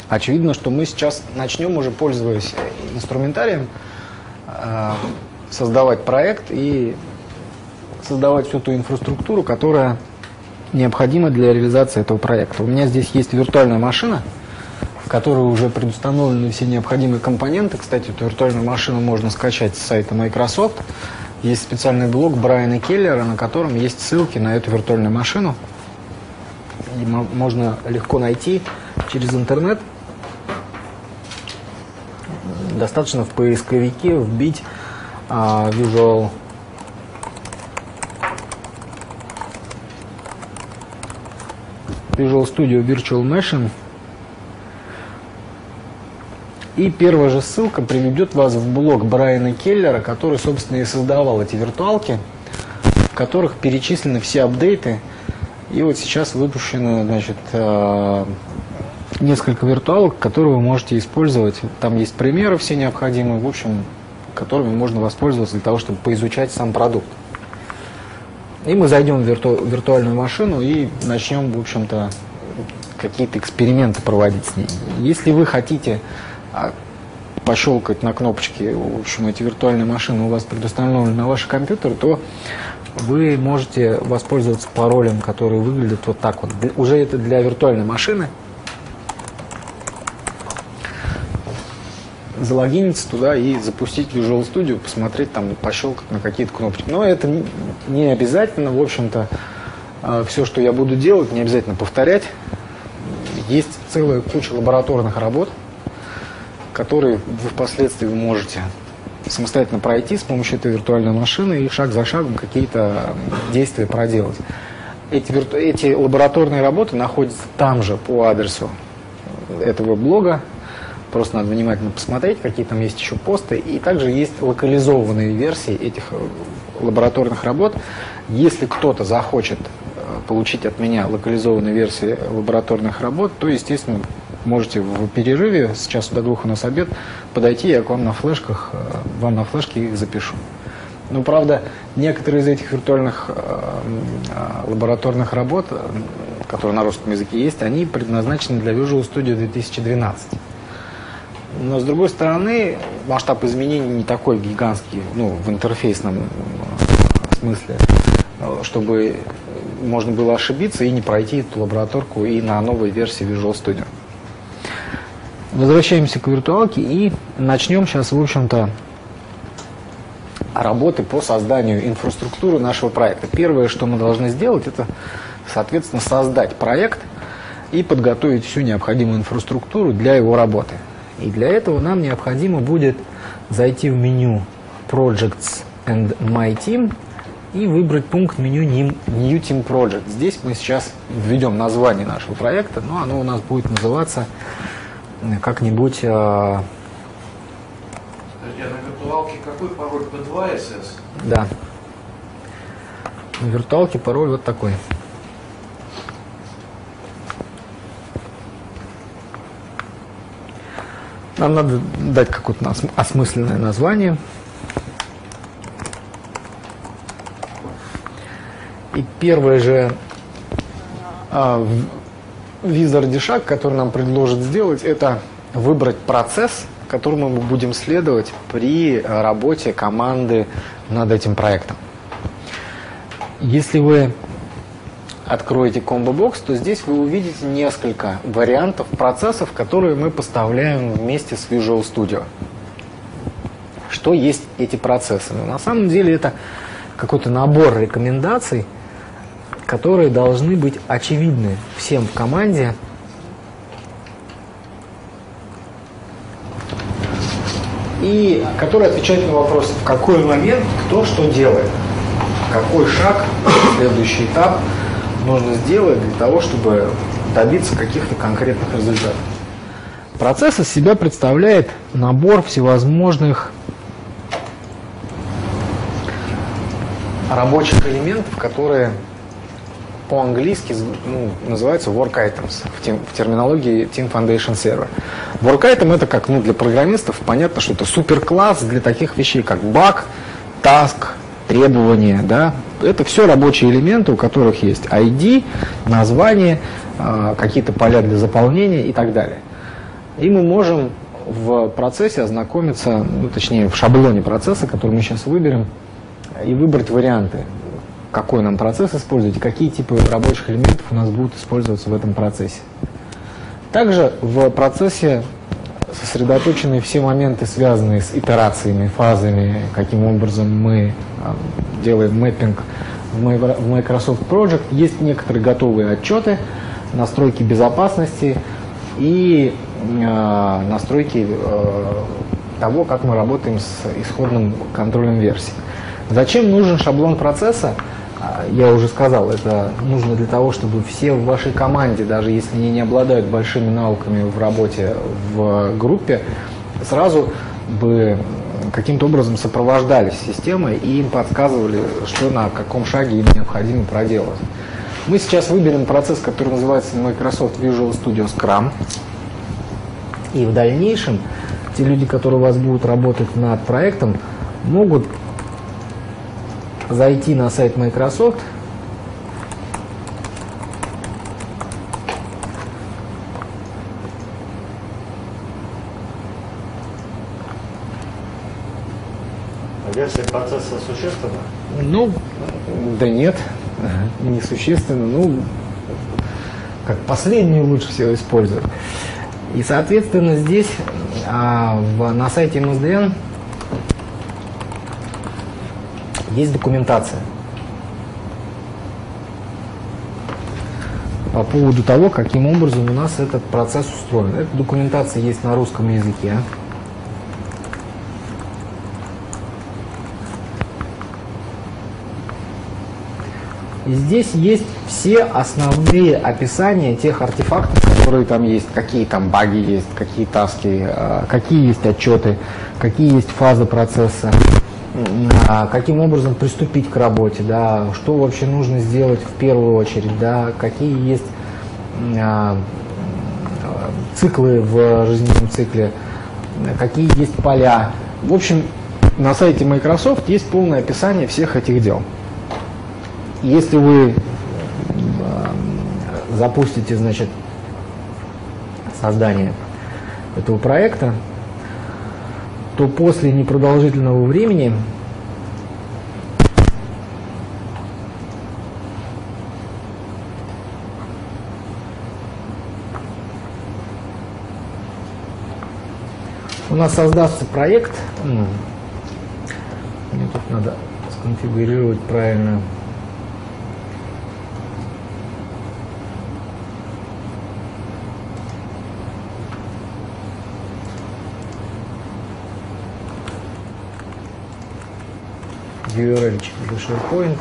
очевидно, что мы сейчас начнем уже, пользуясь инструментарием, создавать проект и создавать всю ту инфраструктуру, которая необходима для реализации этого проекта. У меня здесь есть виртуальная машина, в которой уже предустановлены все необходимые компоненты. Кстати, эту виртуальную машину можно скачать с сайта Microsoft. Есть специальный блог Брайана Келлера, на котором есть ссылки на эту виртуальную машину. И можно легко найти через интернет. Достаточно в поисковике вбить Visual Studio Virtual Machine. И первая же ссылка приведет вас в блог Брайана Келлера, который, собственно, и создавал эти виртуалки, в которых перечислены все апдейты. И вот сейчас выпущено, значит, несколько виртуалок, которые вы можете использовать. Там есть примеры все необходимые, в общем, которыми можно воспользоваться для того, чтобы поизучать сам продукт. И мы зайдем в виртуальную машину и начнем, в общем-то, какие-то эксперименты проводить с ней. Если вы хотите пощелкать на кнопочки, в общем, эти виртуальные машины у вас предустановлены на ваш компьютер, то вы можете воспользоваться паролем, который выглядит вот так вот. Уже это для виртуальной машины. Залогиниться туда и запустить Visual Studio, посмотреть там, пощелкать на какие-то кнопочки. Но это не обязательно, в общем-то, все, что я буду делать, не обязательно повторять. Есть целая куча лабораторных работ, которые вы впоследствии можете самостоятельно пройти с помощью этой виртуальной машины и шаг за шагом какие-то действия проделать. Эти лабораторные работы находятся там же по адресу этого блога. Просто надо внимательно посмотреть, какие там есть еще посты. И также есть локализованные версии этих лабораторных работ. Если кто-то захочет получить от меня локализованные версии лабораторных работ, то, естественно, можете в перерыве, с часу до 2 у нас обед, подойти, я к вам на флешках, вам на флешке их запишу. Но, правда, некоторые из этих виртуальных лабораторных работ, которые на русском языке есть, они предназначены для Visual Studio 2012. Но, с другой стороны, масштаб изменений не такой гигантский, ну, в интерфейсном смысле, чтобы можно было ошибиться и не пройти эту лабораторку и на новой версии Visual Studio. Возвращаемся к виртуалке и начнем сейчас, в общем-то, работы по созданию инфраструктуры нашего проекта. Первое, что мы должны сделать, это, соответственно, создать проект и подготовить всю необходимую инфраструктуру для его работы. И для этого нам необходимо будет зайти в меню Projects and My Team и выбрать пункт меню New Team Project. Здесь мы сейчас введем название нашего проекта, но оно у нас будет называться как-нибудь... Подожди, а на виртуалке какой пароль? P2 SS? Да. На виртуалке пароль вот такой. Нам надо дать какое-то осмысленное название. И первый же визарде шаг, который нам предложат сделать, это выбрать процесс, которому мы будем следовать при работе команды над этим проектом. Если вы откроете комбо-бокс, то здесь вы увидите несколько вариантов процессов, которые мы поставляем вместе с Visual Studio. Что есть эти процессы? Ну, на самом деле это какой-то набор рекомендаций, которые должны быть очевидны всем в команде. И которые отвечают на вопрос, в какой момент кто что делает, какой шаг, следующий этап нужно сделать для того, чтобы добиться каких-то конкретных результатов. Процесс из себя представляет набор всевозможных рабочих элементов, которые по-английски называются work items в терминологии Team Foundation Server. Work item это как для программистов понятно, что это суперкласс для таких вещей, как баг, task, требования, да. Это все рабочие элементы, у которых есть ID, название, какие-то поля для заполнения и так далее. И мы можем в процессе ознакомиться, ну, точнее в шаблоне процесса, который мы сейчас выберем, и выбрать варианты, какой нам процесс использовать и какие типы рабочих элементов у нас будут использоваться в этом процессе. Также в процессе сосредоточены все моменты, связанные с итерациями, фазами, каким образом мы делаем мэппинг в Microsoft Project. Есть некоторые готовые отчеты, настройки безопасности и настройки того, как мы работаем с исходным контролем версий. Зачем нужен шаблон процесса? Я уже сказал, это нужно для того, чтобы все в вашей команде, даже если они не обладают большими навыками в работе в группе, сразу бы каким-то образом сопровождались системой и им подсказывали, что на каком шаге им необходимо проделать. Мы сейчас выберем процесс, который называется Microsoft Visual Studio Scrum. И в дальнейшем те люди, которые у вас будут работать над проектом, могут зайти на сайт Microsoft, версия процесса существенна? Ну, да нет, несущественно. Ну, как последнюю лучше всего использовать. И, соответственно, здесь на сайте MSDN есть документация по поводу того, каким образом у нас этот процесс устроен. Эта документация есть на русском языке. И здесь есть все основные описания тех артефактов, которые там есть, какие там баги есть, какие таски, какие есть отчеты, какие есть фазы процесса, каким образом приступить к работе, да, что вообще нужно сделать в первую очередь, да, какие есть циклы в жизненном цикле, какие есть поля. В общем, на сайте Microsoft есть полное описание всех этих дел. Если вы запустите, значит, создание этого проекта, то после непродолжительного времени у нас создастся проект. Мне тут надо сконфигурировать правильно. URL для SharePoint.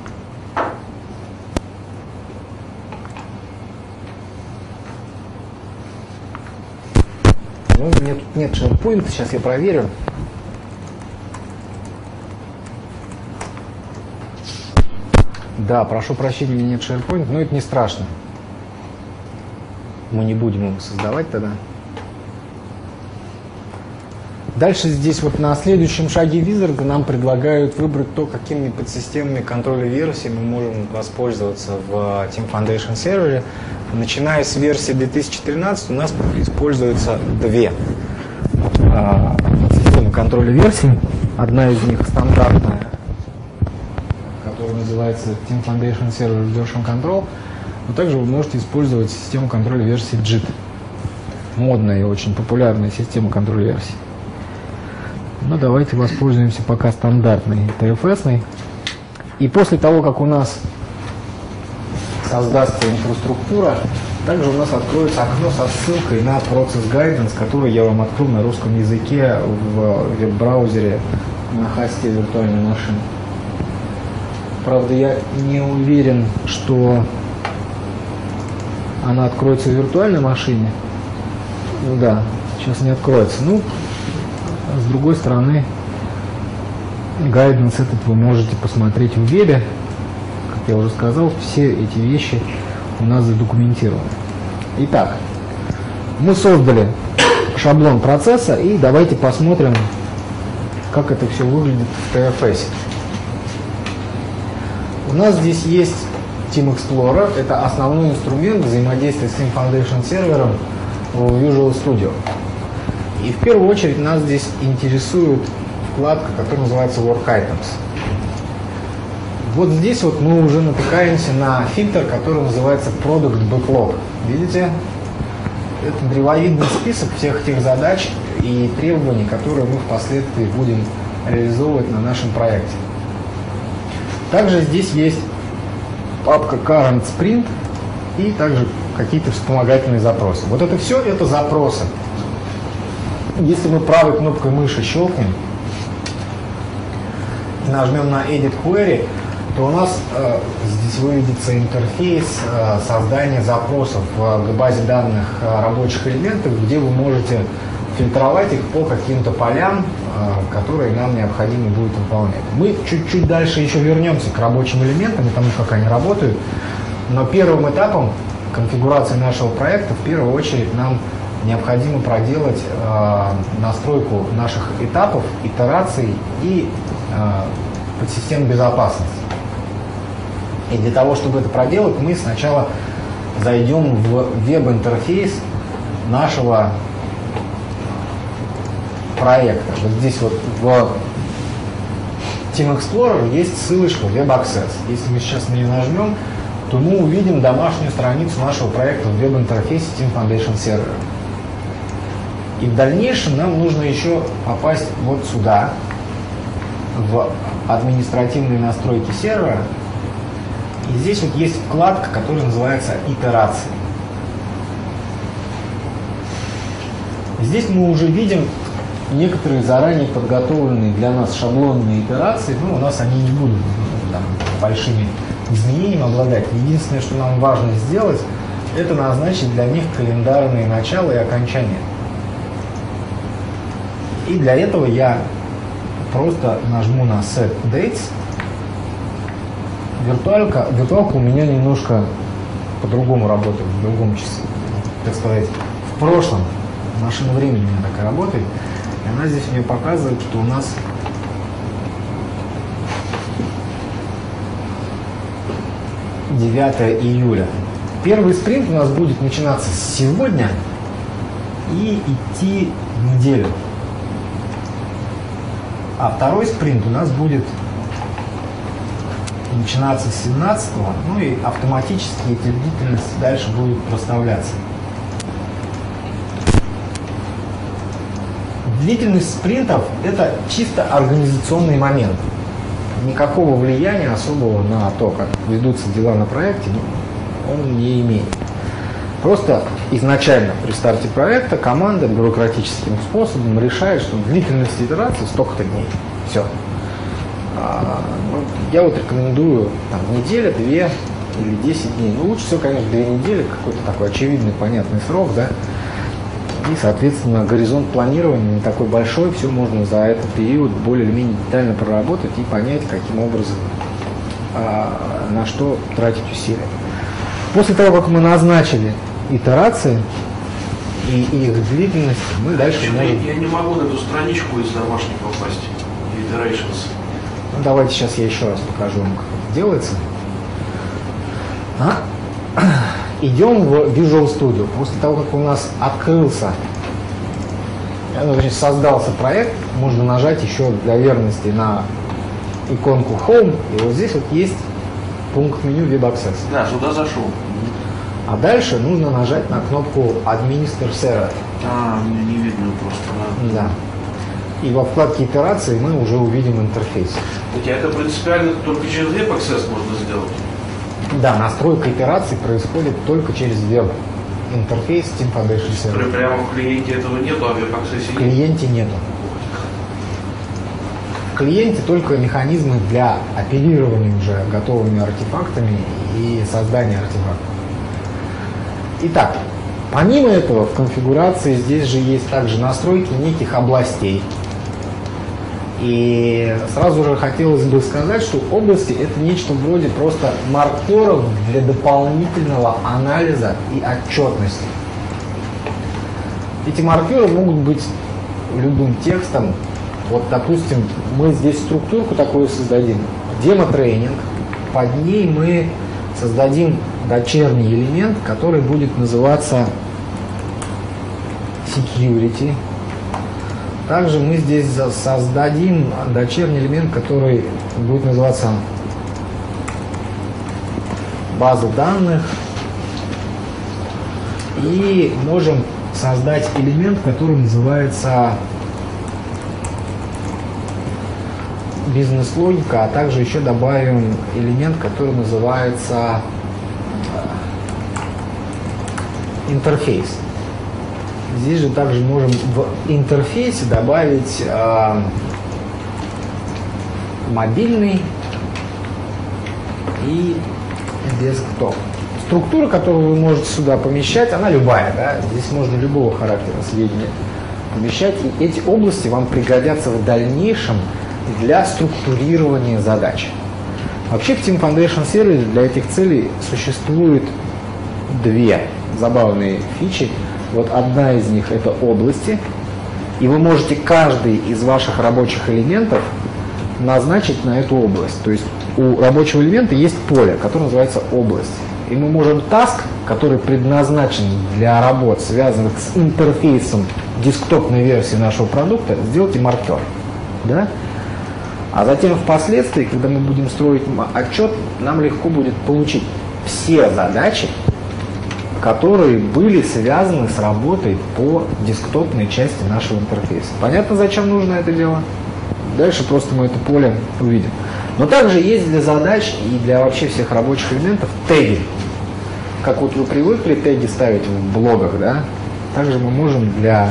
Ну, у меня тут нет SharePoint, сейчас я проверю. Да, прошу прощения, у меня нет SharePoint, но это не страшно. Мы не будем его создавать тогда. Дальше здесь вот на следующем шаге Wizard нам предлагают выбрать то, какими подсистемами контроля версий мы можем воспользоваться в Team Foundation сервере. Начиная с версии 2013 у нас используется две системы контроля версий. Одна из них стандартная, которая называется Team Foundation Server Version Control. Но также вы можете использовать систему контроля версий JIT. Модная и очень популярная система контроля версий. Но давайте воспользуемся пока стандартной TFS-ной. И после того, как у нас создастся инфраструктура, также у нас откроется окно со ссылкой на Process Guidance, который я вам открыл на русском языке в веб-браузере на хосте виртуальной машины. Правда, я не уверен, что она откроется в виртуальной машине. Ну да, сейчас не откроется. Ну, с другой стороны, гайденс этот вы можете посмотреть в вебе. Как я уже сказал, все эти вещи у нас задокументированы. Итак, мы создали шаблон процесса, и давайте посмотрим, как это все выглядит в TFS. У нас здесь есть Team Explorer, это основной инструмент взаимодействия с Team Foundation сервером в Visual Studio. И в первую очередь нас здесь интересует вкладка, которая называется Work Items. Вот здесь вот мы уже натыкаемся на фильтр, который называется Product Backlog. Видите? Это древовидный список всех тех задач и требований, которые мы впоследствии будем реализовывать на нашем проекте. Также здесь есть папка Current Sprint и также какие-то вспомогательные запросы. Вот это все, это запросы. Если мы правой кнопкой мыши щелкнем, нажмем на Edit Query, то у нас здесь выведется интерфейс создания запросов в базе данных рабочих элементов, где вы можете фильтровать их по каким-то полям, которые нам необходимо будет выполнять. Мы чуть-чуть дальше еще вернемся к рабочим элементам и тому, как они работают, но первым этапом конфигурации нашего проекта в первую очередь нам необходимо проделать настройку наших этапов, итераций и подсистем безопасности. И для того, чтобы это проделать, мы сначала зайдем в веб-интерфейс нашего проекта. Вот здесь вот в Team Explorer есть ссылочка Web Access. Если мы сейчас на нее нажмем, то мы увидим домашнюю страницу нашего проекта в веб-интерфейсе Team Foundation Server. И в дальнейшем нам нужно еще попасть вот сюда, в административные настройки сервера. И здесь вот есть вкладка, которая называется «Итерации». Здесь мы уже видим некоторые заранее подготовленные для нас шаблонные итерации. Ну, у нас они не будут там большими изменениями обладать. Единственное, что нам важно сделать, это назначить для них календарные начала и окончания. И для этого я просто нажму на Set Dates. Виртуалка у меня немножко по-другому работает, в другом часу, так сказать, в прошлом. Машина времени у меня так и работает. И она здесь мне показывает, что у нас «9 июля». Первый спринт у нас будет начинаться с сегодня и идти неделю. А второй спринт у нас будет начинаться с 17-го, ну и автоматически эти длительности дальше будут проставляться. Длительность спринтов – это чисто организационный момент. Никакого влияния особого на то, как ведутся дела на проекте, он не имеет. Просто изначально при старте проекта команда бюрократическим способом решает, что длительность итерации столько-то дней. Все. Я вот рекомендую там, неделя, 2 или 10 дней. Ну, лучше всего, конечно, 2 недели, какой-то такой очевидный, понятный срок, да. И, соответственно, горизонт планирования не такой большой, все можно за этот период более или менее детально проработать и понять, каким образом, на что тратить усилия. После того, как мы назначили итерации и их длительность, мы дальше можем... Я не могу на эту страничку из домашней попасть. Iterations. Ну, давайте сейчас я еще раз покажу вам, как это делается. Идем в Visual Studio. После того, как у нас открылся, создался проект, можно нажать еще для верности на иконку Home, и вот здесь вот есть пункт меню Web Access. Да, сюда зашел. А дальше нужно нажать на кнопку Administer Server. Мне не видно просто. Да. И во вкладке итерации мы уже увидим интерфейс. Это принципиально только через Web Access можно сделать? Да, настройка итераций происходит только через веб-интерфейс Team Foundation Server. Прямо в клиенте этого нету, а в Web Access есть? В клиенте нету. В клиенте только механизмы для оперирования уже готовыми артефактами и создания артефактов. Итак, помимо этого в конфигурации здесь же есть также настройки неких областей. И сразу же хотелось бы сказать, что области – это нечто вроде просто маркеров для дополнительного анализа и отчетности. Эти маркеры могут быть любым текстом. Вот, допустим, мы здесь структурку такую создадим. Демо-тренинг. Под ней мы создадим дочерний элемент, который будет называться security. Также мы здесь создадим дочерний элемент, который будет называться база данных. И можем создать элемент, который называется бизнес-логика, а также еще добавим элемент, который называется интерфейс. Здесь же также можем в интерфейсе добавить мобильный и десктоп. Структура, которую вы можете сюда помещать, она любая, да? Здесь можно любого характера сведения помещать, и эти области вам пригодятся в дальнейшем для структурирования задач. Вообще в Team Foundation сервере для этих целей существует две забавные фичи. Вот одна из них — это области, и вы можете каждый из ваших рабочих элементов назначить на эту область. То есть у рабочего элемента есть поле, которое называется область. И мы можем task, который предназначен для работ, связанных с интерфейсом десктопной версии нашего продукта, сделать и маркер. Да? А затем впоследствии, когда мы будем строить отчет, нам легко будет получить все задачи, которые были связаны с работой по десктопной части нашего интерфейса. Понятно, зачем нужно это дело? Дальше просто мы это поле увидим. Но также есть для задач и для вообще всех рабочих элементов теги. Как вот вы привыкли теги ставить в блогах, да? Также мы можем для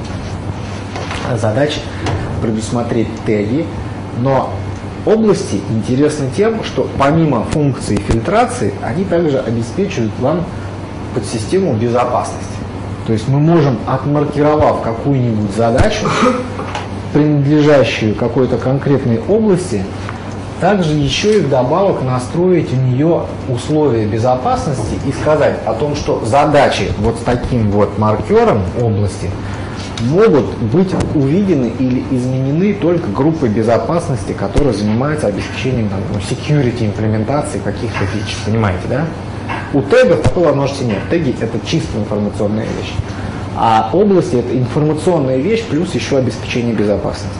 задач предусмотреть теги. Но области интересны тем, что помимо функции фильтрации, они также обеспечивают вам подсистему безопасности. То есть мы можем, отмаркировав какую-нибудь задачу, принадлежащую какой-то конкретной области, также еще и вдобавок настроить у нее условия безопасности и сказать о том, что задачи вот с таким вот маркером области могут быть увидены или изменены только группой безопасности, которая занимается обеспечением security имплементации каких-то фич. Понимаете, да? У тегов такой возможности нет. Теги — это чисто информационная вещь. А области — это информационная вещь плюс еще обеспечение безопасности.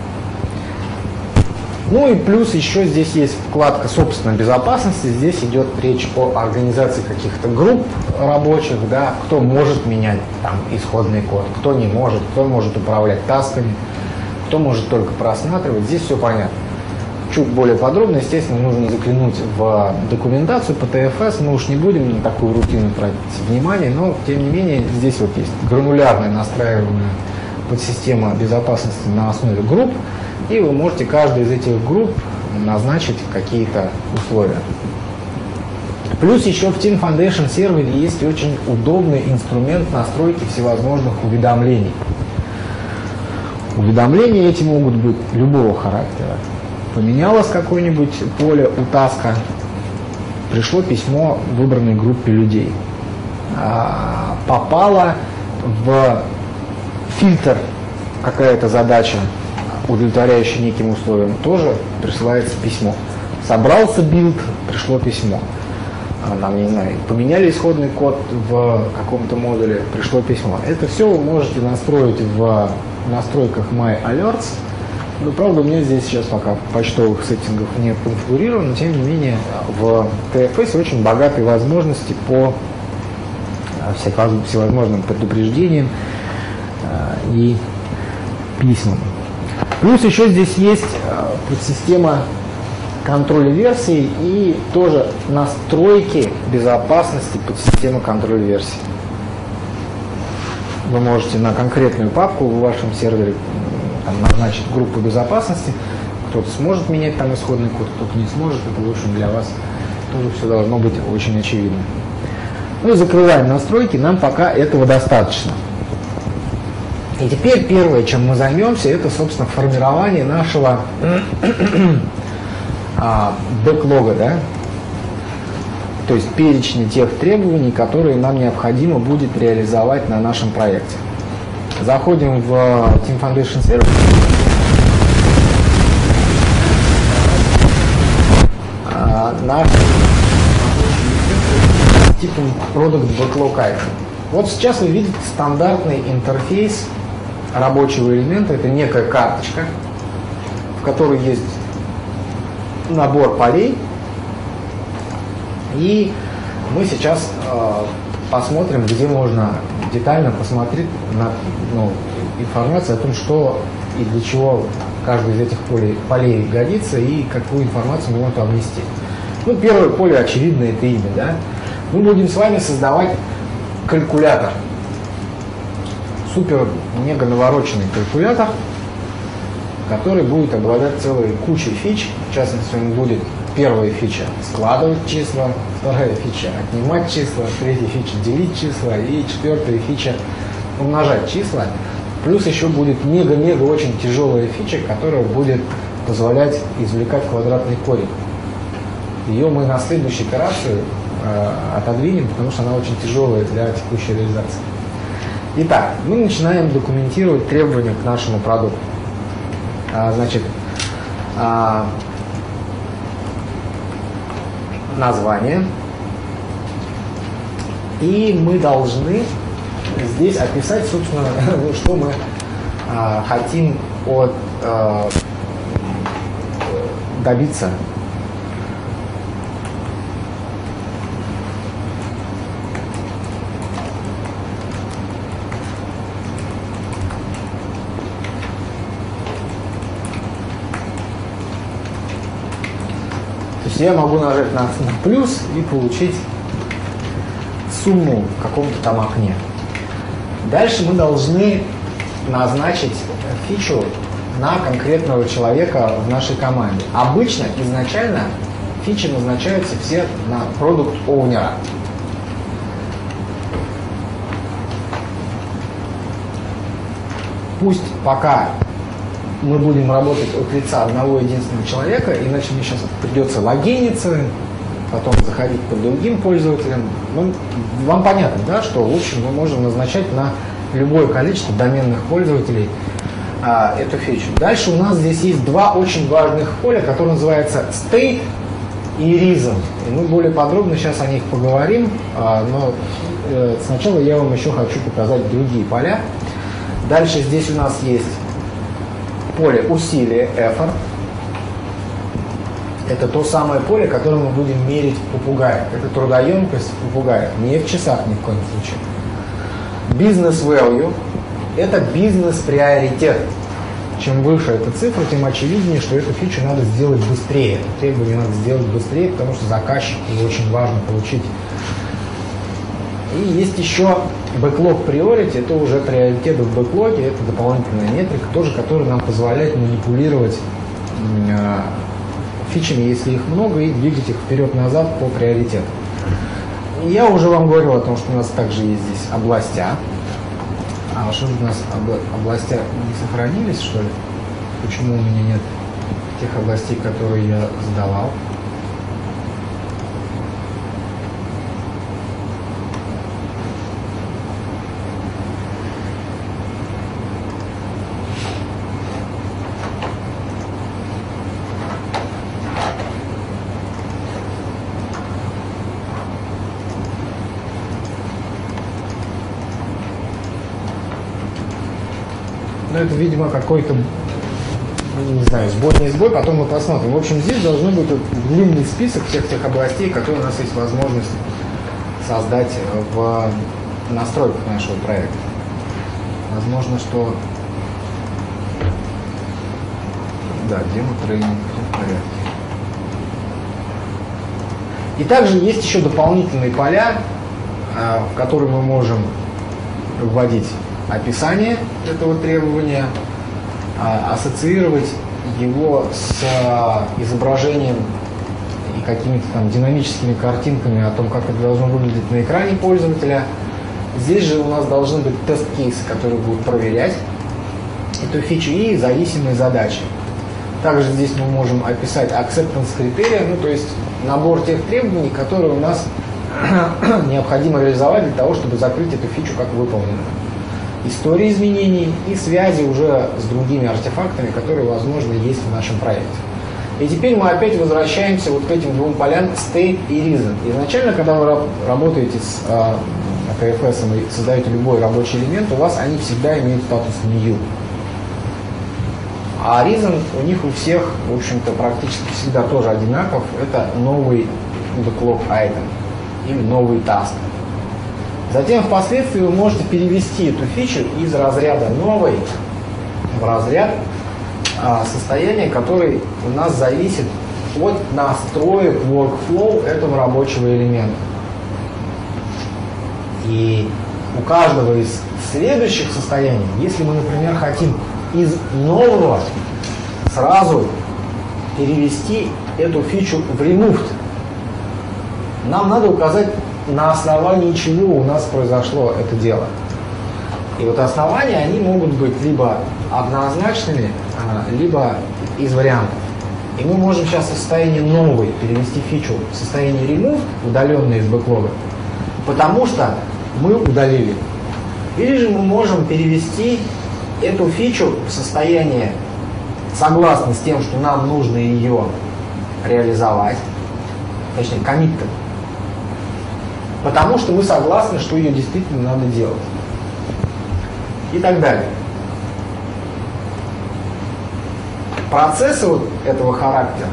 Ну и плюс еще здесь есть вкладка собственной безопасности. Здесь идет речь о организации каких-то групп рабочих, да, кто может менять там исходный код, кто не может, кто может управлять тасками, кто может только просматривать. Здесь все понятно. Чуть более подробно, естественно, нужно заглянуть в документацию по ТФС. Мы уж не будем на такую рутину тратить внимание, но тем не менее здесь вот есть гранулярное настраивание подсистемы безопасности на основе групп. И вы можете каждой из этих групп назначить какие-то условия. Плюс еще в Team Foundation сервере есть очень удобный инструмент настройки всевозможных уведомлений. Уведомления эти могут быть любого характера. Поменялось какое-нибудь поле у таска, пришло письмо выбранной группе людей. Попала в фильтр какая-то задача, удовлетворяющая неким условиям, тоже присылается письмо. Собрался билд, пришло письмо. Нам, не знаю, поменяли исходный код в каком-то модуле, пришло письмо. Это все вы можете настроить в настройках My Alerts. Но, правда, у меня здесь сейчас пока почтовых сеттингов не конфигурировано, но, тем не менее, в TFS очень богатые возможности по всевозможным предупреждениям и письмам. Плюс еще здесь есть подсистема контроля версий и тоже настройки безопасности подсистемы контроля версий. Вы можете на конкретную папку в вашем сервере там назначить группу безопасности. Кто-то сможет менять там исходный код, кто-то не сможет. Это, в общем, для вас тоже все должно быть очень очевидно. Ну и закрываем настройки. Нам пока этого достаточно. И теперь первое, чем мы займемся, это, собственно, формирование нашего бэклога, да? То есть перечня тех требований, которые нам необходимо будет реализовать на нашем проекте. Заходим в Team Foundation сервер. Наш типом Product Backlog Item. Вот сейчас вы видите стандартный интерфейс рабочего элемента. Это некая карточка, в которой есть набор полей. И мы сейчас посмотрим, где можно детально посмотреть на информацию о том, что и для чего каждый из этих полей годится и какую информацию мы можем внести. Ну, первое поле, очевидно, это имя, да? Мы будем с вами создавать калькулятор. Супер-мега навороченный калькулятор, который будет обладать целой кучей фич. В частности, он будет первая фича складывать числа, вторая фича отнимать числа, третья фича делить числа и четвертая фича умножать числа. Плюс еще будет мега-мега очень тяжелая фича, которая будет позволять извлекать квадратный корень. Ее мы на следующей итерации отодвинем, потому что она очень тяжелая для текущей реализации. Итак, мы начинаем документировать требования к нашему продукту. Значит, название. И мы должны здесь описать, собственно, что мы хотим добиться. То есть я могу нажать на плюс и получить сумму в каком-то там окне. Дальше мы должны назначить фичу на конкретного человека в нашей команде. Обычно, изначально, фичи назначаются все на продукт оунера. Пусть пока мы будем работать от лица одного единственного человека, иначе мне сейчас придется логиниться, потом заходить по другим пользователям. Ну, вам понятно, да, что в общем мы можем назначать на любое количество доменных пользователей эту фичу. Дальше у нас здесь есть два очень важных поля, которые называются state и reason. И мы более подробно сейчас о них поговорим, но сначала я вам еще хочу показать другие поля. Дальше здесь у нас есть поле усилия, effort. Это то самое поле, которое мы будем мерить в попугаях. Это трудоемкость в попугаях, не в часах ни в коем случае. Business value – это бизнес-приоритет. Чем выше эта цифра, тем очевиднее, что эту фичу надо сделать быстрее. Это требование надо сделать быстрее, потому что заказчику очень важно получить. И есть еще backlog priority, это уже приоритет в бэклоге, это дополнительная метрика, тоже, которая нам позволяет манипулировать фичами, если их много, и двигать их вперед-назад по приоритету. Я уже вам говорил о том, что у нас также есть здесь областя. А что же у нас областя не сохранились, что ли? Почему у меня нет тех областей, которые я сдавал? Ну, это, видимо, какой-то, не знаю, сбой, не сбой, потом мы посмотрим. В общем, здесь должен быть длинный список всех тех областей, которые у нас есть возможность создать в настройках нашего проекта. Возможно, что... Да, демо-тренинг, все в порядке. И также есть еще дополнительные поля, в которые мы можем вводить описание этого требования, ассоциировать его с изображением и какими-то там динамическими картинками о том, как это должно выглядеть на экране пользователя. Здесь же у нас должны быть тест-кейсы, которые будут проверять эту фичу, и зависимые задачи. Также здесь мы можем описать acceptance критерия, ну то есть набор тех требований, которые у нас необходимо реализовать для того, чтобы закрыть эту фичу как выполненную. Истории изменений и связи уже с другими артефактами, которые, возможно, есть в нашем проекте. И теперь мы опять возвращаемся вот к этим двум полям state и reason. Изначально, когда вы работаете с KFS и создаете любой рабочий элемент, у вас они всегда имеют статус new. А reason у них у всех, в общем-то, практически всегда тоже одинаков. Это новый backlog item или новый task. Затем впоследствии вы можете перевести эту фичу из разряда новой в разряд состояния, который у нас зависит от настроек workflow этого рабочего элемента. И у каждого из следующих состояний, если мы, например, хотим из нового сразу перевести эту фичу в removed, нам надо указать, на основании чего у нас произошло это дело. И вот основания, они могут быть либо однозначными, либо из вариантов. И мы можем сейчас в состоянии новой перевести фичу в состояние removed, удаленное из бэклога, потому что мы удалили. Или же мы можем перевести эту фичу в состояние согласно с тем, что нам нужно ее реализовать, точнее, коммит-то, потому что мы согласны, что ее действительно надо делать. И так далее. Процессы вот этого характера,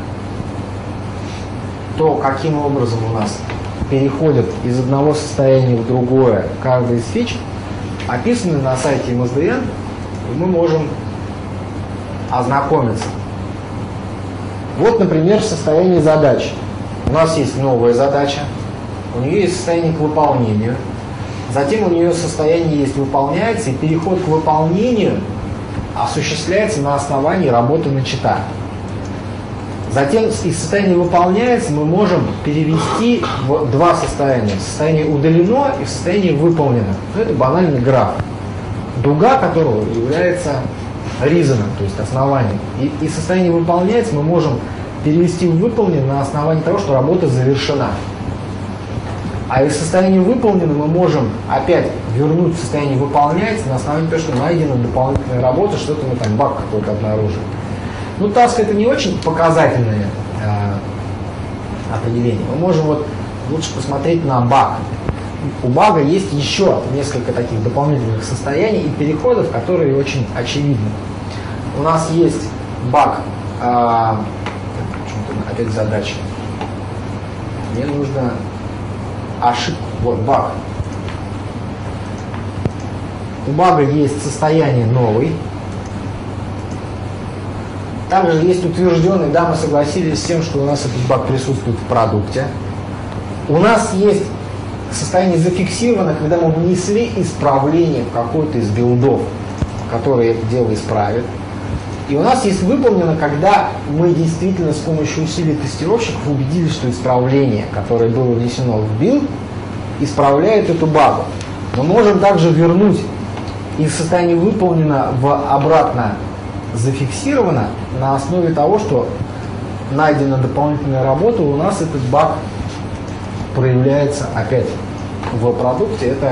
то, каким образом у нас переходят из одного состояния в другое каждая из фич, описаны на сайте MSDN, и мы можем ознакомиться. Вот, например, состояние задачи. У нас есть новая задача, у нее есть состояние к выполнению, затем у нее состояние есть выполняется, и переход к выполнению осуществляется на основании работы начата. Затем из состояния выполняется мы можем перевести в два состояния. Состояние удалено и в состояние выполнено. Это банальный граф, дуга которого является reason, то есть основанием. И состояние выполняется мы можем перевести в выполнено на основании того, что работа завершена. А из состояния выполнено мы можем опять вернуть в состояние выполняется на основании того, что найдена дополнительная работа, что-то мы там баг какой-то обнаружили. Ну, task это не очень показательное определение. Мы можем вот лучше посмотреть на баг. У бага есть еще несколько таких дополнительных состояний и переходов, которые очень очевидны. У нас есть баг, почему-то опять задача. Мне нужно ошибку. Вот баг. У бага есть состояние новый. Также есть утвержденный, да, мы согласились с тем, что у нас этот баг присутствует в продукте. У нас есть состояние зафиксировано, когда мы внесли исправление в какой-то из билдов, который это дело исправит. И у нас есть выполнено, когда мы действительно с помощью усилий тестировщиков убедились, что исправление, которое было внесено в билд, исправляет эту багу. Мы можем также вернуть из состояния выполнено в обратно зафиксировано на основе того, что найдена дополнительная работа, у нас этот баг проявляется опять в продукте, это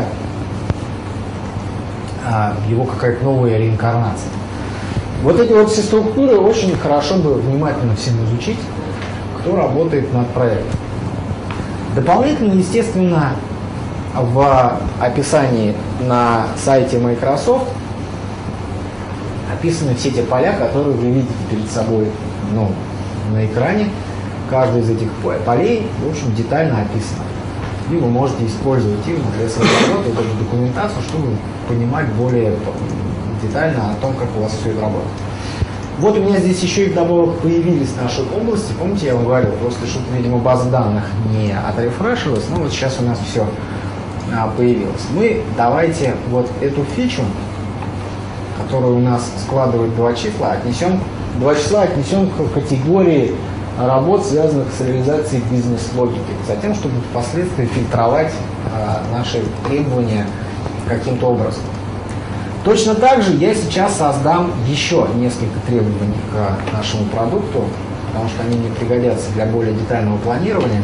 его какая-то новая реинкарнация. Вот эти вот все структуры очень хорошо бы внимательно всем изучить, кто работает над проектом. Дополнительно, естественно, в описании на сайте Microsoft описаны все те поля, которые вы видите перед собой, ну, на экране. Каждый из этих полей, в общем, детально описано. И вы можете использовать их для своей работы, эту документацию, чтобы понимать более детально о том, как у вас все это работает. Вот у меня здесь еще и вдобавок появились наши области. Помните, я вам говорил, просто что-то, видимо, база данных не отрефрешилась, но вот сейчас у нас все появилось. Мы давайте вот эту фичу, которая у нас складывает два числа отнесем к категории работ, связанных с реализацией бизнес-логики, затем, чтобы впоследствии фильтровать наши требования каким-то образом. Точно так же я сейчас создам еще несколько требований к нашему продукту, потому что они мне пригодятся для более детального планирования.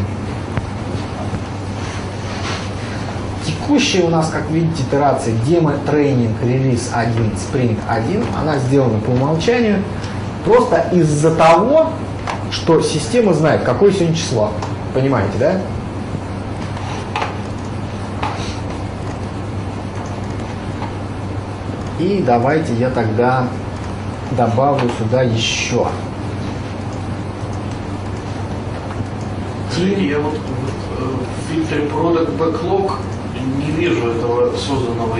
Текущая у нас, как видите, итерация демо-тренинг, релиз 1, спринт 1, она сделана по умолчанию, просто из-за того, что система знает, какое сегодня число. Понимаете, да? И давайте я тогда добавлю сюда еще. Я вот в фильтре Product Backlog не вижу этого созданного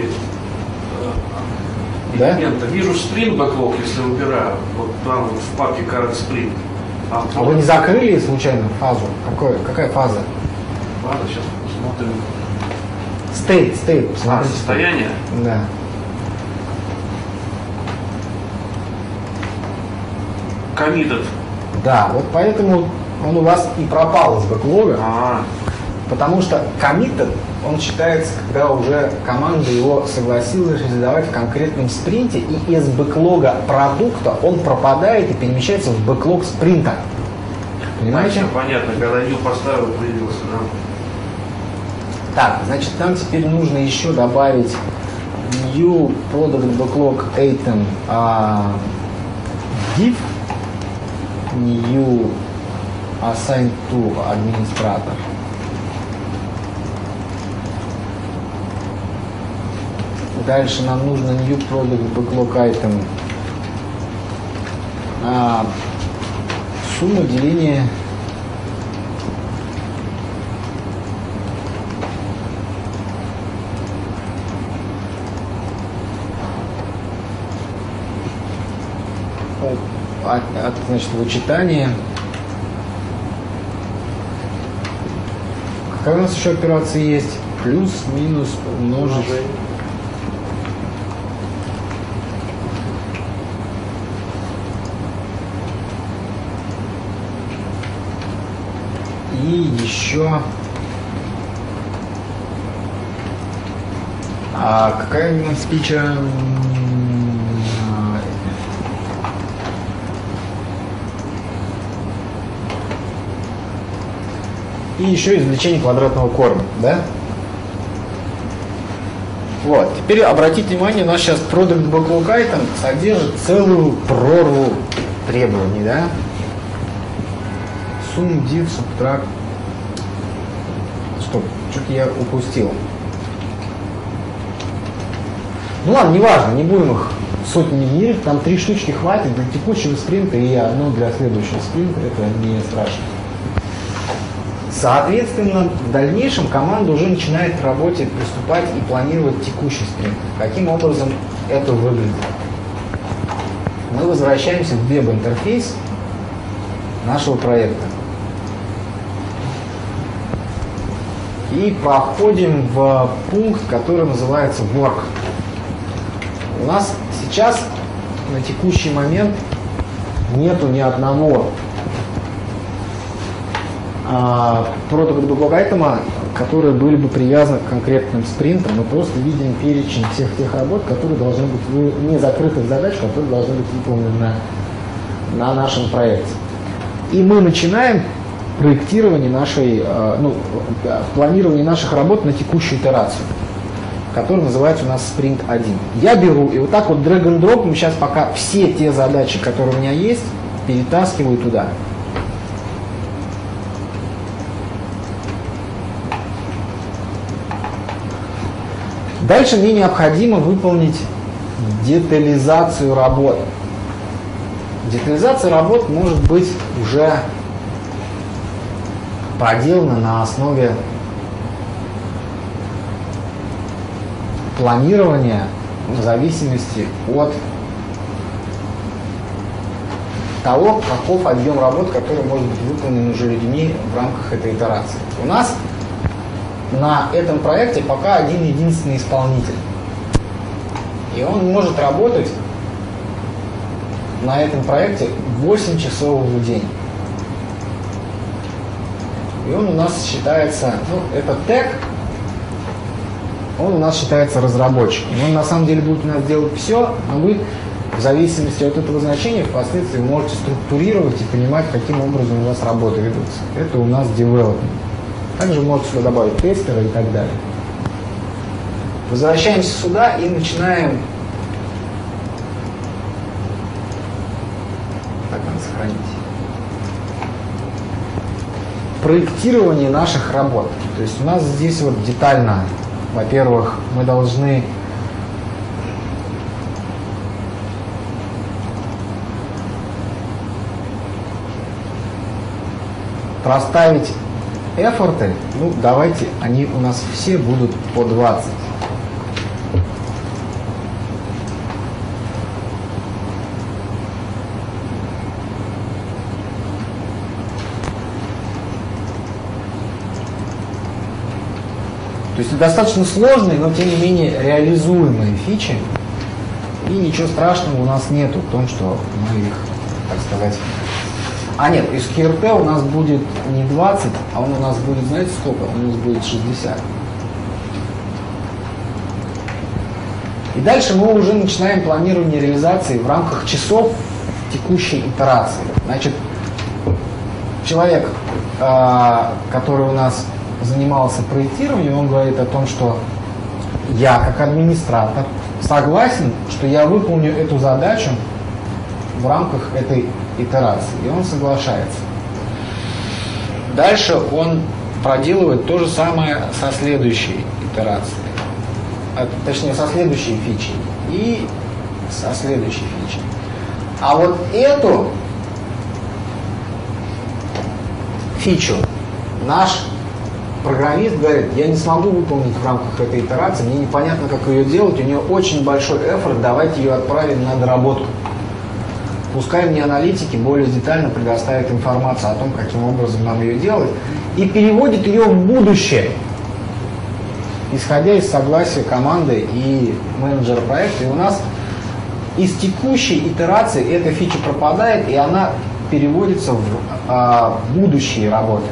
элемента. Вижу Sprint Backlog, если выбираю. Вот там вот в папке Current Sprint. А вы не закрыли случайно фазу? Какая фаза? Ладно, сейчас посмотрим. State. Состояние? Да. Committed. Да, вот поэтому он у вас и пропал из бэклога. Потому что committed, он считается, когда уже команда его согласилась реализовать в конкретном спринте, и из бэклога продукта он пропадает и перемещается в бэклог спринта. Понимаете? Все понятно, когда new поставил, появился, да. Так, значит, нам теперь нужно еще добавить new product backlog item div, new assign to администратор. Дальше нам нужно new product backlog item сумма деления значит, вычитание. Какая у нас еще операция есть? Плюс, минус, умножить. И еще какая у нас фича? И еще извлечение квадратного корня, да? Вот, теперь обратите внимание, у нас сейчас Product Backlog Item содержит целую прорву требований, да? Sum, div, subtract. Стоп, что-то я упустил. Ну ладно, неважно, не будем их сотни мерить, там 3 штучки хватит для текущего спринта и одно для следующего спринта, это не страшно. Соответственно, в дальнейшем команда уже начинает к работе приступать и планировать текущий спринт. Каким образом это выглядит? Мы возвращаемся в веб-интерфейс нашего проекта и проходим в пункт, который называется Work. У нас сейчас на текущий момент нету ни одного Product Backlog Item, которые были бы привязаны к конкретным спринтам. Мы просто видим перечень всех тех работ, которые должны быть, не закрытых задач, которые должны быть выполнены на нашем проекте. И мы начинаем проектирование нашей, планирование наших работ на текущую итерацию, которая называется у нас Sprint 1. Я беру и вот так вот drag and drop сейчас пока все те задачи, которые у меня есть, перетаскиваю туда. Дальше мне необходимо выполнить детализацию работ. Детализация работ может быть уже проделана на основе планирования в зависимости от того, каков объем работ, который может быть выполнен уже людьми в рамках этой итерации. У нас на этом проекте пока один единственный исполнитель. И он может работать на этом проекте 8 часов в день. И он у нас считается, это тег, он у нас считается разработчиком. Он на самом деле будет у нас делать все, но вы в зависимости от этого значения впоследствии можете структурировать и понимать, каким образом у вас работа ведутся. Это у нас development. Также можете сюда добавить тестера и так далее. Возвращаемся сюда и начинаем. Так, надо сохранить. Проектирование наших работ. То есть у нас здесь вот детально, во-первых, мы должны проставить эфорты, ну, давайте, они у нас все будут по 20. То есть это достаточно сложные, но тем не менее реализуемые фичи. И ничего страшного у нас нету в том, что мы их, так сказать... А нет, из QRT у нас будет не 20, а он у нас будет, знаете сколько? Он у нас будет 60. И дальше мы уже начинаем планирование реализации в рамках часов текущей итерации. Значит, человек, который у нас занимался проектированием, он говорит о том, что я, как администратор, согласен, что я выполню эту задачу в рамках этой итерации. И он соглашается. Дальше он проделывает то же самое со следующей итерацией. Точнее, со следующей фичей. И со следующей фичей. А вот эту фичу наш программист говорит, я не смогу выполнить в рамках этой итерации, мне непонятно, как ее делать, у нее очень большой эфорт, давайте ее отправим на доработку. Пускай мне аналитики более детально предоставят информацию о том, каким образом нам ее делать, и переводит ее в будущее, исходя из согласия команды и менеджера проекта. И у нас из текущей итерации эта фича пропадает, и она переводится в будущие работы.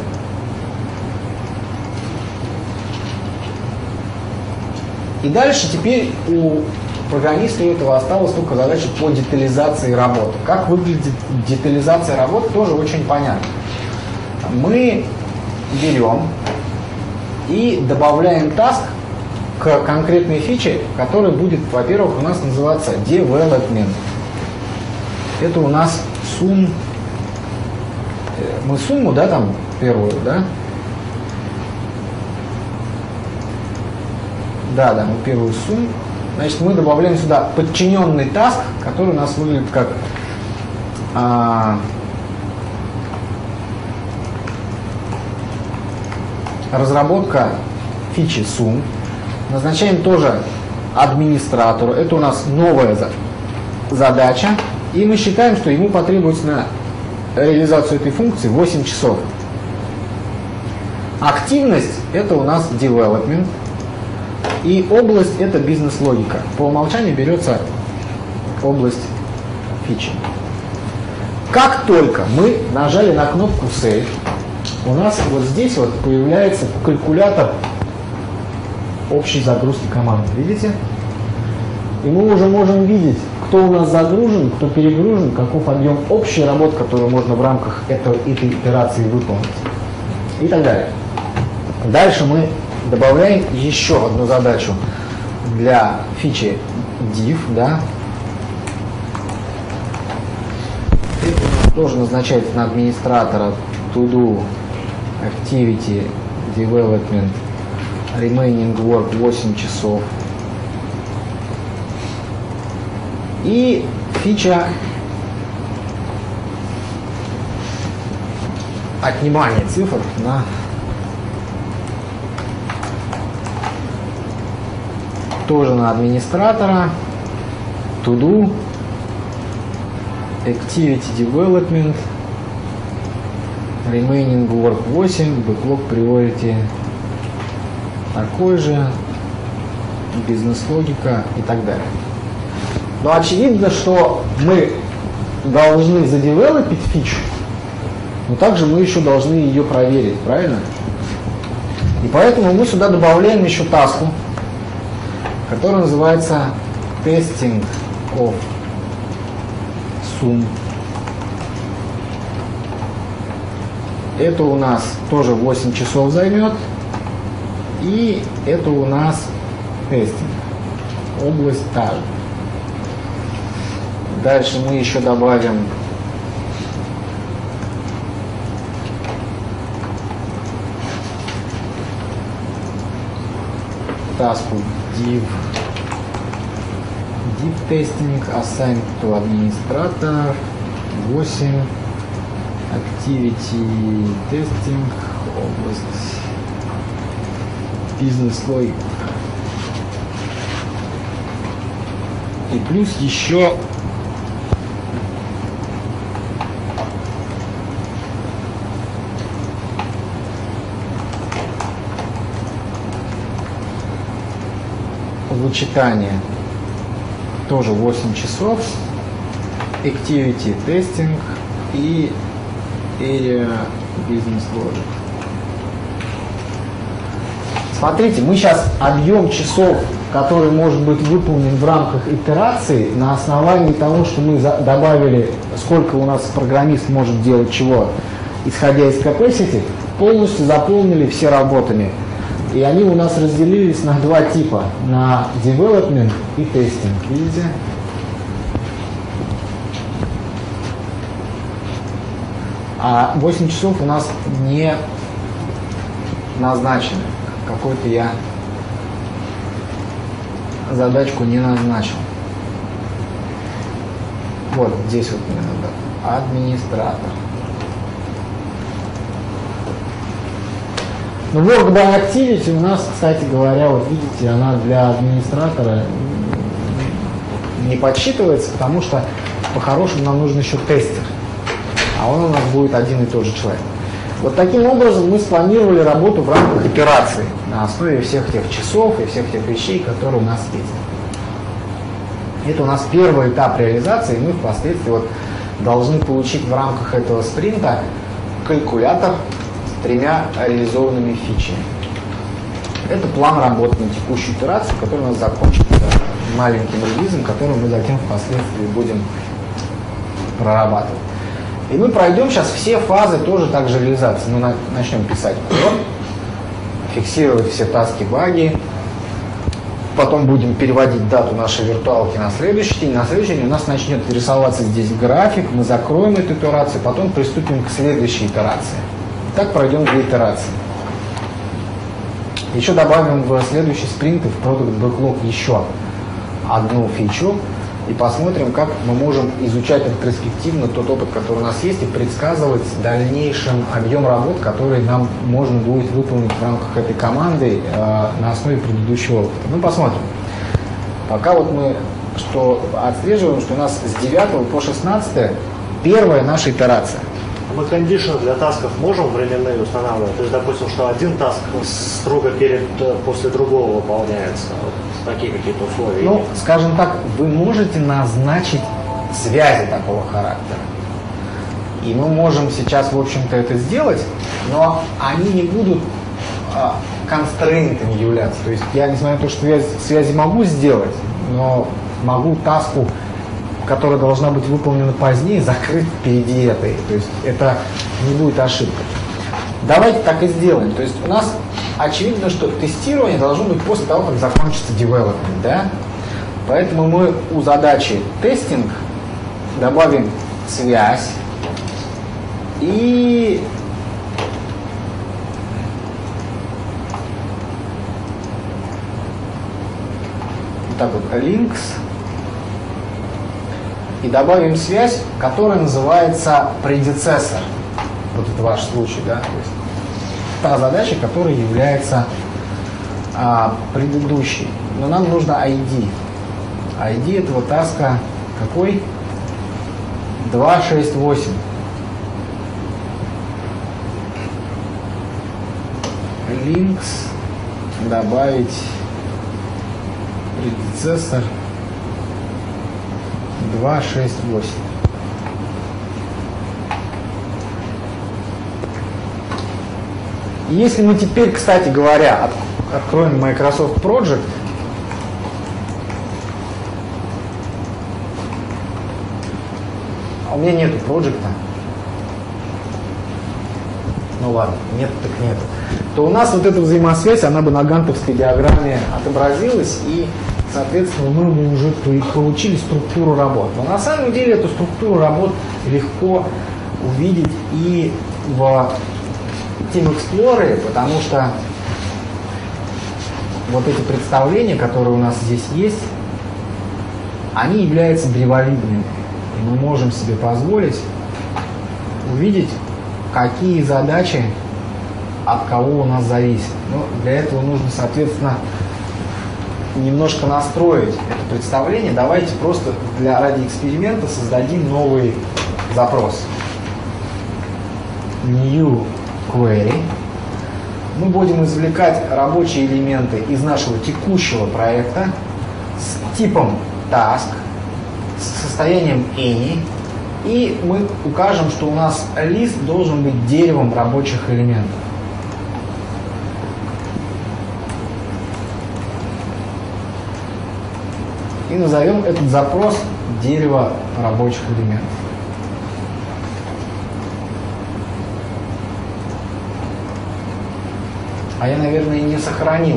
И дальше теперь у программиста этого осталась только задача по детализации работы. Как выглядит детализация работы, тоже очень понятно. Мы берем и добавляем таск к конкретной фиче, которая будет, во-первых, у нас называться development. Это у нас сумма. Мы сумму, да, там первую, да? Да, мы первую сумму. Значит, мы добавляем сюда подчиненный таск, который у нас выглядит как разработка фичи сумм. Назначаем тоже администратору. Это у нас новая задача. И мы считаем, что ему потребуется на реализацию этой функции 8 часов. Активность – это у нас development. И область – это бизнес-логика. По умолчанию берется область фичи. Как только мы нажали на кнопку Save, у нас вот здесь вот появляется калькулятор общей загрузки команды. Видите? И мы уже можем видеть, кто у нас загружен, кто перегружен, каков объем общей работы, которую можно в рамках этой итерации выполнить. И так далее. Дальше мы добавляем еще одну задачу для фичи div, да. Это у нас тоже назначается на администратора to-do, activity, development, remaining work 8 часов. И фича отнимания цифр на тоже на администратора, to-do, activity development, remaining work 8, backlog priority такой же, бизнес-логика и так далее. Но очевидно, что мы должны задевелопить фичу, но также мы еще должны ее проверить, правильно? И поэтому мы сюда добавляем еще таску, который называется Testing of Sum. Это у нас тоже 8 часов займет. И это у нас тестинг. Область та же. Дальше мы еще добавим таску div testing, assign to администратор 8 Activity Testing, область бизнес-логика. И плюс еще вычитание тоже 8 часов, Activity Testing и Area Business Logic. Смотрите, мы сейчас объем часов, который может быть выполнен в рамках итерации, на основании того, что мы добавили, сколько у нас программист может делать чего, исходя из capacity, полностью заполнили все работами. И они у нас разделились на два типа, на development и testing. Видите? А 8 часов у нас не назначены. Какой-то я задачку не назначил. Вот здесь вот мне надо. Администратор. Но Work by Activity у нас, кстати говоря, вот видите, она для администратора не подсчитывается, потому что по-хорошему нам нужен еще тестер. А он у нас будет один и тот же человек. Вот таким образом мы спланировали работу в рамках операции на основе всех тех часов и всех тех вещей, которые у нас есть. Это у нас первый этап реализации, и мы впоследствии вот должны получить в рамках этого спринта калькулятор с 3 реализованными фичами. Это план работы на текущую итерацию, который у нас закончится маленьким релизом, который мы затем впоследствии будем прорабатывать. И мы пройдем сейчас все фазы тоже также реализации. Мы начнем писать код, фиксировать все таски, баги, потом будем переводить дату нашей виртуалки на следующий день. На следующий день у нас начнет рисоваться здесь график, мы закроем эту итерацию, потом приступим к следующей итерации. И так пройдем 2 итерации. Еще добавим в следующий спринт в Product Backlog еще одну фичу и посмотрим, как мы можем изучать ретроспективно тот опыт, который у нас есть, и предсказывать дальнейший объем работ, который нам можно будет выполнить в рамках этой команды на основе предыдущего опыта. Ну, посмотрим. Пока вот мы что отслеживаем, что у нас с 9 по 16 первая наша итерация. Мы кондишны для тасков можем временные устанавливать? То есть, допустим, что один таск строго после другого выполняется. Вот такие какие-то условия. Ну, скажем так, вы можете назначить связи такого характера. И мы можем сейчас, в общем-то, это сделать, но они не будут констрейнтами являться. То есть я, несмотря на то, что связи могу сделать, но могу таску, которая должна быть выполнена позднее, закрыть впереди этой. То есть это не будет ошибкой. Давайте так и сделаем. То есть у нас очевидно, что тестирование должно быть после того, как закончится development, да? Поэтому мы у задачи тестинг добавим связь и вот так вот links и добавим связь, которая называется предецессор. Вот это ваш случай, да? То есть та задача, которая является предыдущей. Но нам нужно ID. ID этого таска какой? 268. Links добавить предецессор 268. Если мы теперь, кстати говоря, откроем Microsoft Project, а у меня нету проекта, ну ладно, нет так нету, то у нас вот эта взаимосвязь, она бы на гантовской диаграмме отобразилась, и, соответственно, мы бы уже получили структуру работ. Но на самом деле эту структуру работ легко увидеть и в Team Explorer, потому что вот эти представления, которые у нас здесь есть, они являются древовидными. И мы можем себе позволить увидеть, какие задачи от кого у нас зависят. Но для этого нужно, соответственно, немножко настроить это представление. Давайте просто ради эксперимента создадим новый запрос. New query. Мы будем извлекать рабочие элементы из нашего текущего проекта с типом task, с состоянием any, и мы укажем, что у нас лист должен быть деревом рабочих элементов. И назовем этот запрос дерево рабочих элементов. А я, наверное, не сохранил.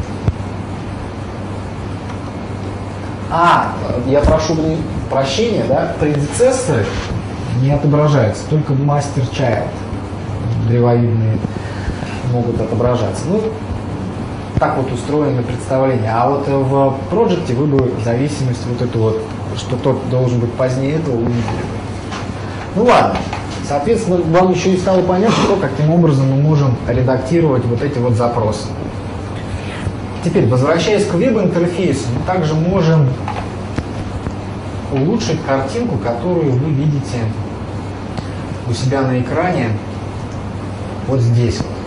Я прошу прощения, да, предецессоры не отображаются, только master-child древовидные могут отображаться. Ну, так вот устроено представление. А вот в проекте вы бы зависимость вот эту вот, что тот должен быть позднее этого, вы не видели. Ну ладно. Соответственно, вам еще и стало понятно, каким образом мы можем редактировать вот эти вот запросы. Теперь, возвращаясь к веб-интерфейсу, мы также можем улучшить картинку, которую вы видите у себя на экране вот здесь вот.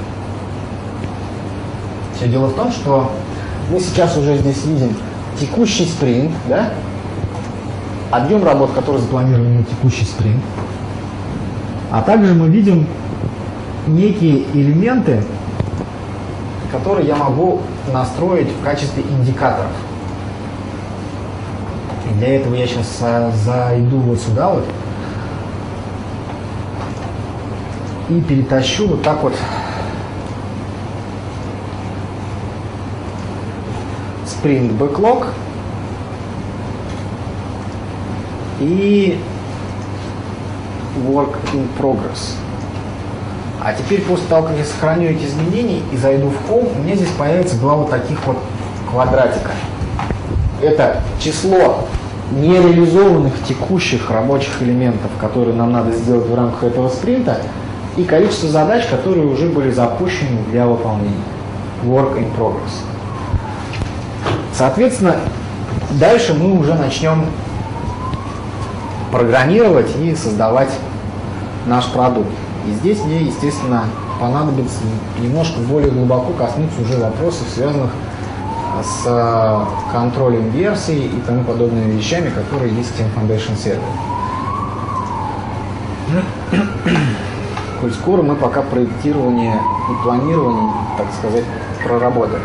Все дело в том, что мы сейчас уже здесь видим текущий спринт, да? Объем работ, который запланирован на текущий спринт. А также мы видим некие элементы, которые я могу настроить в качестве индикаторов. И для этого я сейчас зайду вот сюда вот и перетащу вот так вот Sprint Backlog и Work in Progress. А теперь после того, как я сохраню эти изменения и зайду в Home, у меня здесь появится два вот таких вот квадратика. Это число нереализованных текущих рабочих элементов, которые нам надо сделать в рамках этого спринта, и количество задач, которые уже были запущены для выполнения. Work in Progress. Соответственно, дальше мы уже начнем программировать и создавать наш продукт. И здесь мне, естественно, понадобится немножко более глубоко коснуться уже вопросов, связанных с контролем версий и тому подобными вещами, которые есть в Team Foundation сервере. Коль скоро мы пока проектирование и планирование, так сказать, проработали.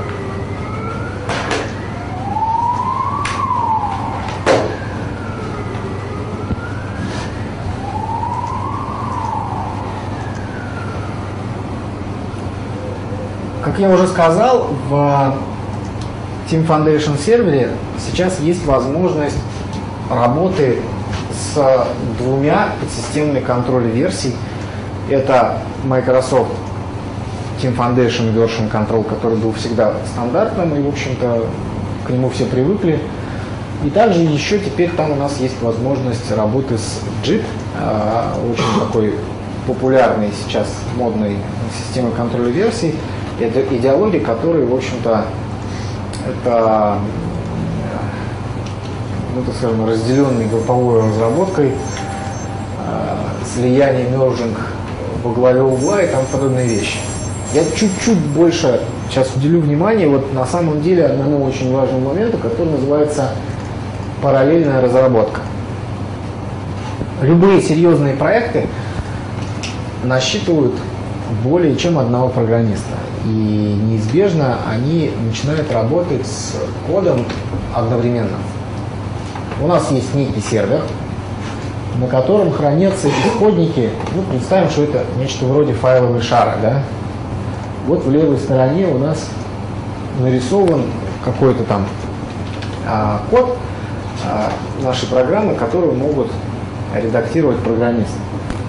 Как я уже сказал, в Team Foundation сервере сейчас есть возможность работы с двумя подсистемами контроля версий. Это Microsoft Team Foundation Version Control, который был всегда стандартным, и, в общем-то, к нему все привыкли. И также еще теперь там у нас есть возможность работы с JIT, очень такой популярной сейчас модной системой контроля версий. Это идеология, которая, в общем-то, это, ну, так скажем, разделенной групповой разработкой, слияние, мержинг во главе угла и тому подобные вещи. Я чуть-чуть больше сейчас уделю внимание вот на самом деле одному очень важному моменту, который называется параллельная разработка. Любые серьезные проекты насчитывают более чем одного программиста. И неизбежно они начинают работать с кодом одновременно. У нас есть некий сервер, на котором хранятся исходники. Ну, представим, что это нечто вроде файловой шара, да? Вот в левой стороне у нас нарисован какой-то там код нашей программы, которую могут редактировать программисты.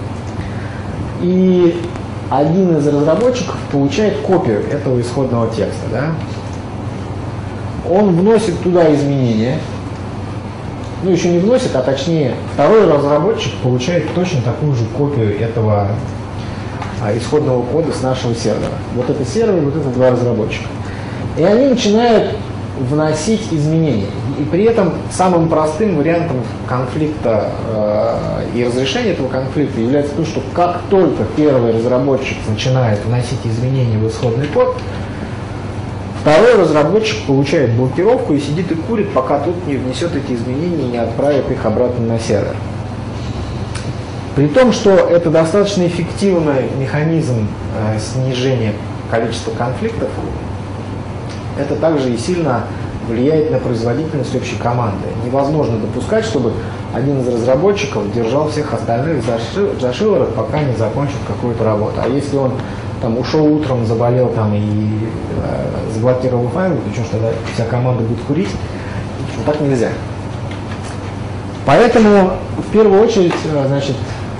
И один из разработчиков получает копию этого исходного текста, да? Он вносит туда изменения, ну еще не вносит, а точнее второй разработчик получает точно такую же копию этого исходного кода с нашего сервера. Вот это сервер, вот это два разработчика. И они начинают вносить изменения. И при этом самым простым вариантом конфликта и разрешения этого конфликта является то, что как только первый разработчик начинает вносить изменения в исходный код, второй разработчик получает блокировку и сидит и курит, пока тот не внесет эти изменения и не отправит их обратно на сервер. При том, что это достаточно эффективный механизм снижения количества конфликтов, это также и сильно влияет на производительность общей команды. Невозможно допускать, чтобы один из разработчиков держал всех остальных за шиворот, пока не закончит какую-то работу. А если он там ушел утром, заболел там и заблокировал файл, то что тогда вся команда будет курить? Так нельзя. Поэтому в первую очередь, значит,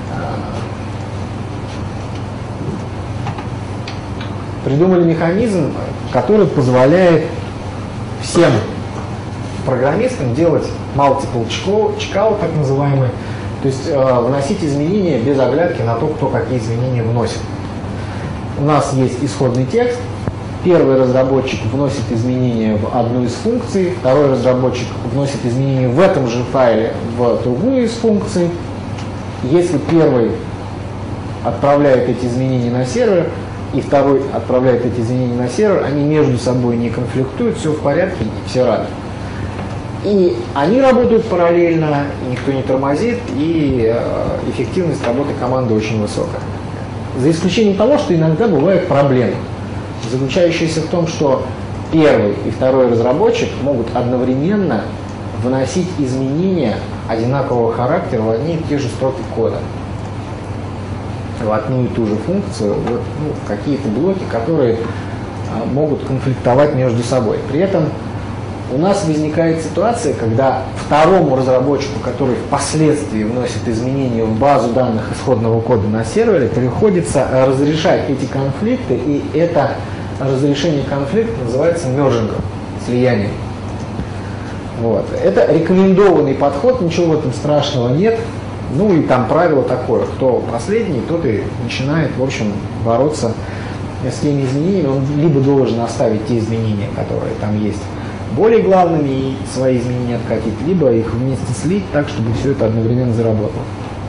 придумали механизм, который позволяет всем программистам делать multiple checkout, так называемый, то есть вносить изменения без оглядки на то, кто какие изменения вносит. У нас есть исходный текст, первый разработчик вносит изменения в одну из функций, второй разработчик вносит изменения в этом же файле в другую из функций. Если первый отправляет эти изменения на сервер, и второй отправляет эти изменения на сервер, они между собой не конфликтуют, все в порядке, и все рады. И они работают параллельно, никто не тормозит, и эффективность работы команды очень высокая. За исключением того, что иногда бывают проблемы, заключающиеся в том, что первый и второй разработчик могут одновременно вносить изменения одинакового характера в одни и те же строки кода, в одну и ту же функцию, вот, какие-то блоки, которые могут конфликтовать между собой. При этом у нас возникает ситуация, когда второму разработчику, который впоследствии вносит изменения в базу данных исходного кода на сервере, приходится разрешать эти конфликты, и это разрешение конфликта называется мержингом, слиянием. Вот. Это рекомендованный подход, ничего в этом страшного нет. Ну и там правило такое, кто последний, тот и начинает, в общем, бороться с теми изменениями. Он либо должен оставить те изменения, которые там есть, более главными, и свои изменения откатить, либо их вместе слить так, чтобы все это одновременно заработало.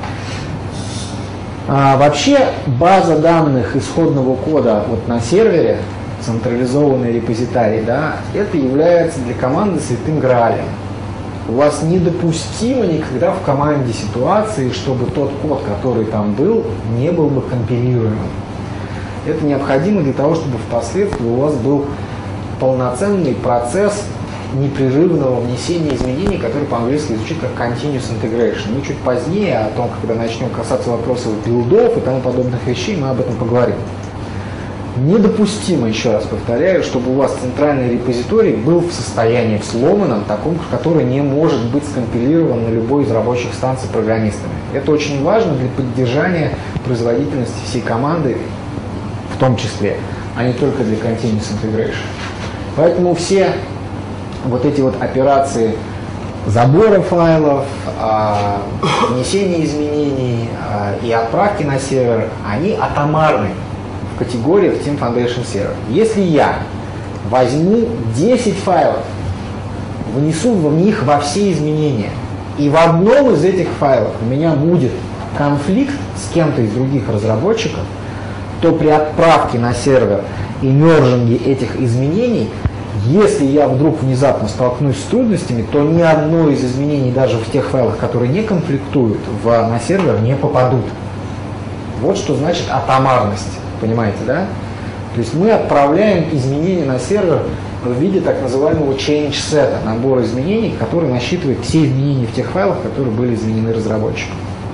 Вообще база данных исходного кода вот на сервере, централизованный репозитарий, да, это является для команды святым граалем. У вас недопустимо никогда в команде ситуации, чтобы тот код, который там был, не был бы компилируемым. Это необходимо для того, чтобы впоследствии у вас был полноценный процесс непрерывного внесения изменений, который по-английски звучит как continuous integration. Мы чуть позднее, о том, когда начнем касаться вопросов билдов и тому подобных вещей, мы об этом поговорим. Недопустимо, еще раз повторяю, чтобы у вас центральный репозиторий был в состоянии сломанном, таком, который не может быть скомпилирован на любой из рабочих станций программистами. Это очень важно для поддержания производительности всей команды, в том числе, а не только для continuous integration. Поэтому все вот эти вот операции забора файлов, внесения изменений и отправки на сервер, они атомарны в категориях Team Foundation Server. Если я возьму 10 файлов, внесу в них во все изменения, и в одном из этих файлов у меня будет конфликт с кем-то из других разработчиков, то при отправке на сервер и мержинге этих изменений, если я вдруг внезапно столкнусь с трудностями, то ни одно из изменений даже в тех файлах, которые не конфликтуют, на сервер не попадут. Вот что значит атомарность. Понимаете, да? То есть мы отправляем изменения на сервер в виде так называемого change set, набора изменений, который насчитывает все изменения в тех файлах, которые были изменены разработчиком.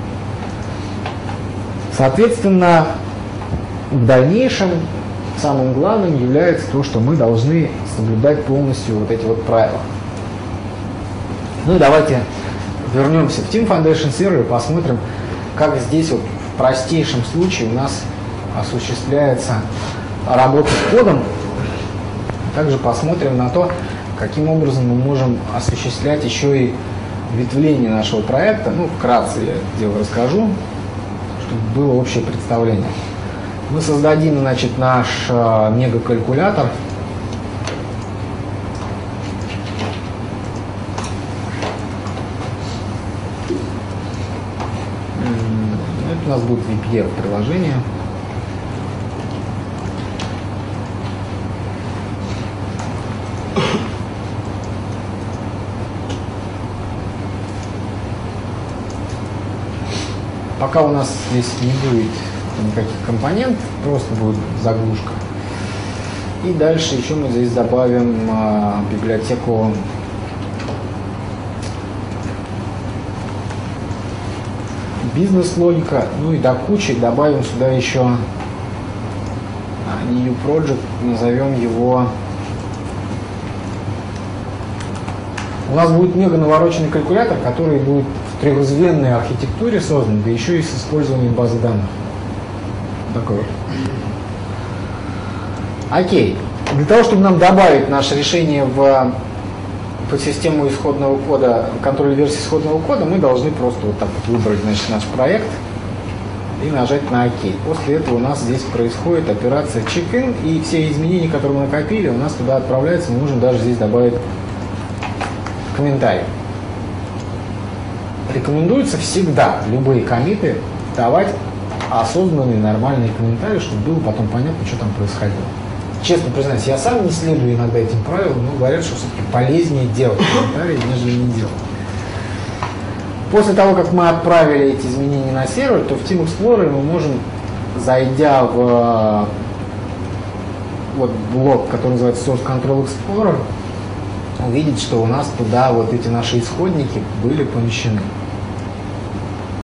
Соответственно, в дальнейшем самым главным является то, что мы должны соблюдать полностью вот эти вот правила. Ну и давайте вернемся в Team Foundation Server и посмотрим, как здесь вот в простейшем случае у нас осуществляется работа с кодом. Также посмотрим на то, каким образом мы можем осуществлять еще и ветвлений нашего проекта. Ну, вкратце я это дело расскажу, чтобы было общее представление. Мы создадим, значит, наш мегакалькулятор. Это у нас будет VPF-приложение. Пока у нас здесь не будет никаких компонентов, просто будет заглушка. И дальше еще мы здесь добавим библиотеку бизнес-логика. Ну и до кучи добавим сюда еще new project, назовем его. У нас будет мега навороченный калькулятор, который будет в трехзвенной архитектуре создан, да еще и с использованием базы данных. Такой вот. Окей. Для того, чтобы нам добавить наше решение в подсистему исходного кода, контроль версии исходного кода, мы должны просто вот так вот выбрать, значит, наш проект и нажать на ОК. После этого у нас здесь происходит операция check-in, и все изменения, которые мы накопили, у нас туда отправляются. Мы можем даже здесь добавить комментарий. Рекомендуется всегда любые коммиты давать осознанные нормальные комментарии, чтобы было потом понятно, что там происходило. Честно признаюсь, я сам не следую иногда этим правилам, но говорят, что все-таки полезнее делать комментарии, нежели не делать. После того, как мы отправили эти изменения на сервер, то в Team Explorer мы можем, зайдя в вот блок, который называется Source Control Explorer, увидеть, что у нас туда вот эти наши исходники были помещены.